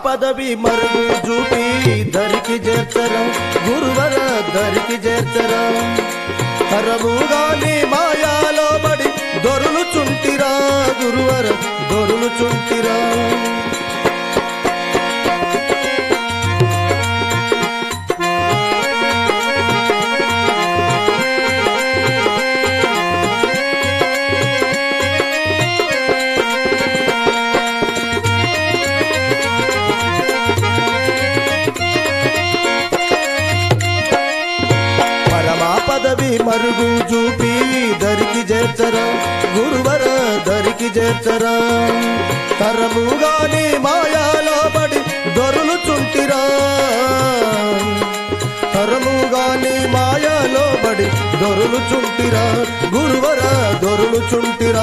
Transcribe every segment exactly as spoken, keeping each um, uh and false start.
పదవి మరుగు చూపి దరికి చేర్చరా గురువర దరికి చేర్చరా తరముగాని మాయాలో పడి దొరులు చుంటిరా గురువర దొరులు చుంటిరా పదవి మరుగు చూపి దరికి చేర్చరా గురువర దరికి చేర్చరా తరముగాని మాయాలో పడి దొరులు చుంటిరా తరముగాని మాయాలో పడి దొరులు చుంటిరా గురువర దొరులు చుంటిరా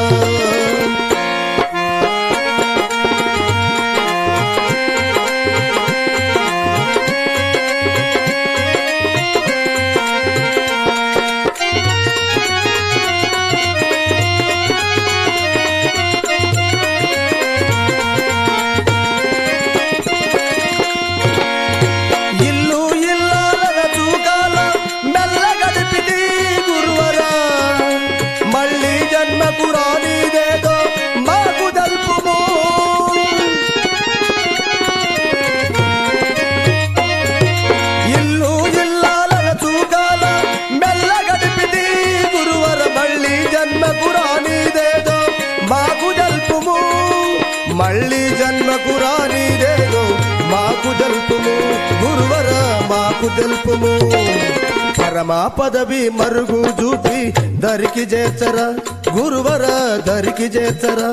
మళ్ళీ జన్మకు రానిదేదో మాకు తెలుపుము గురువర మాకు తెలుపుము పరమా పదవి మరుగు చూపి దరికి చేర్చరా గురువర దరికి చేర్చరా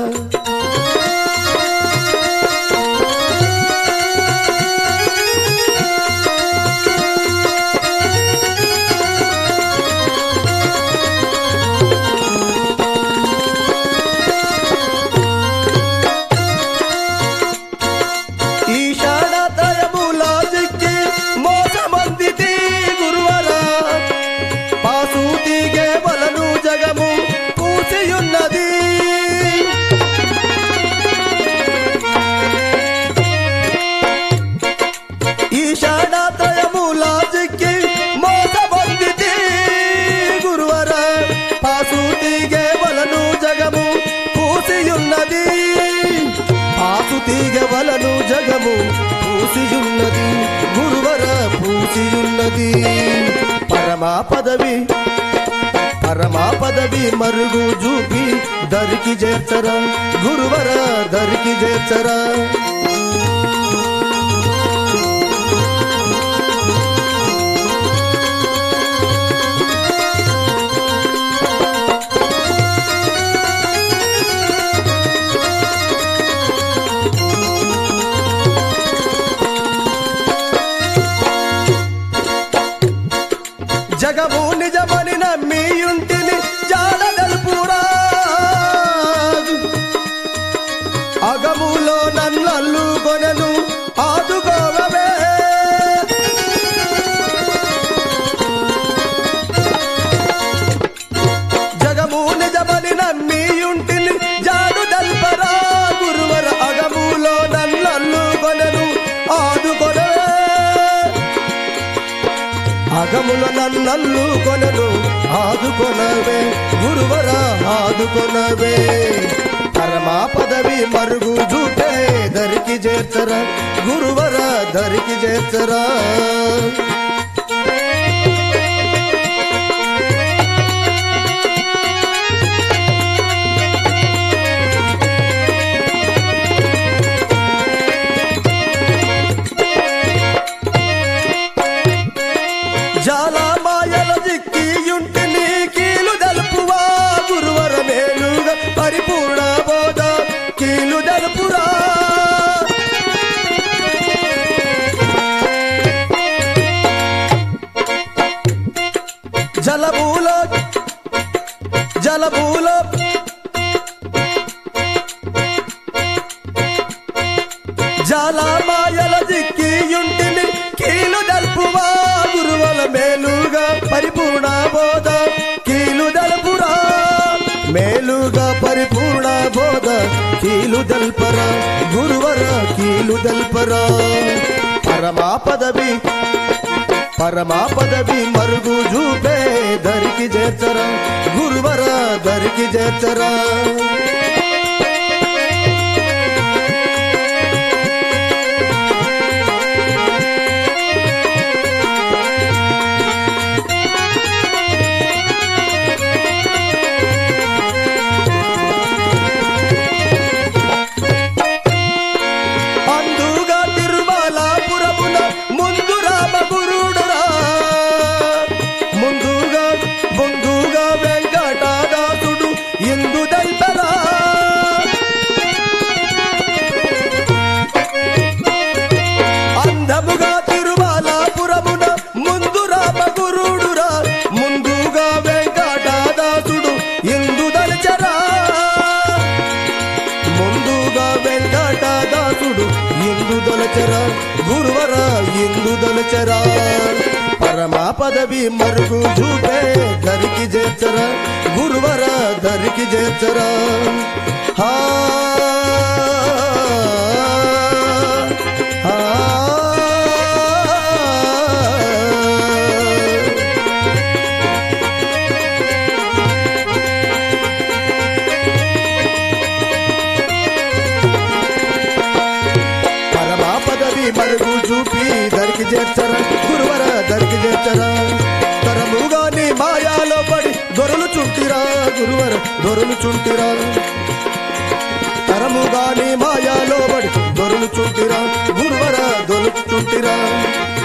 వలను జగము పూసియున్నది గురువర పూసియున్నది పరమా పదవి పరమా పదవి మరుగు చూపి దరికి చేర్చరా గురువర దరికి చేర్చరా జగము నిజమని నమ్మియుంటిని జాడదల్పురా అగములో నన్నల్లు కొనను ఆదుకోవవే జగము నిజమని నమ్మియుంటిని జాడదల్పరా గురువర అగములో నన్నల్లు కొనను ఆదుకొనవే అగముల నన్నల్లు కొనను ఆదుకొనవే గురువర ఆదుకొనవే పరమా పదవి మరుగు చూపే దరికి చేర్చరా గురువర దరికి చేర్చరా జాల మాయల దిక్కియుంటిని కీలు దలుపువా గురువర మేలుగా పరిపూర్ణ బోధ కీలు దలుపురా జలమూలో జలమూలో జాల మాయల దిక్కియుంటిని కీలు దలుపువా గురువల మేలుగా పరిపూర్ణ బోధ కీలు దల్పురా మేలుగా పరిపూర్ణ బోధ కీలు దల్పరా గురువర కీలు వీలు దల్పరా పరమా పదవి పరమా పదవి మరుగు చూపే దరికి చేర్చరా గురువర దరికి చేర్చరా గురువర ఇందు దొలచరా పరమా పదవి మరుగు చూపే దరికి చేర్చరా గురువర దరికి చేర్చరా హా మరుగు చూపి దరికి చేర్చరా గురువర దరికి చేర్చరా తరముగాని మాయాలో పడి దొరలు చుంటిరా గురువర దొరలు చుంటిరా తరముగాని మాయాలో పడి దొరలు చుంటిరా గురువర దొరలు చుంటిరా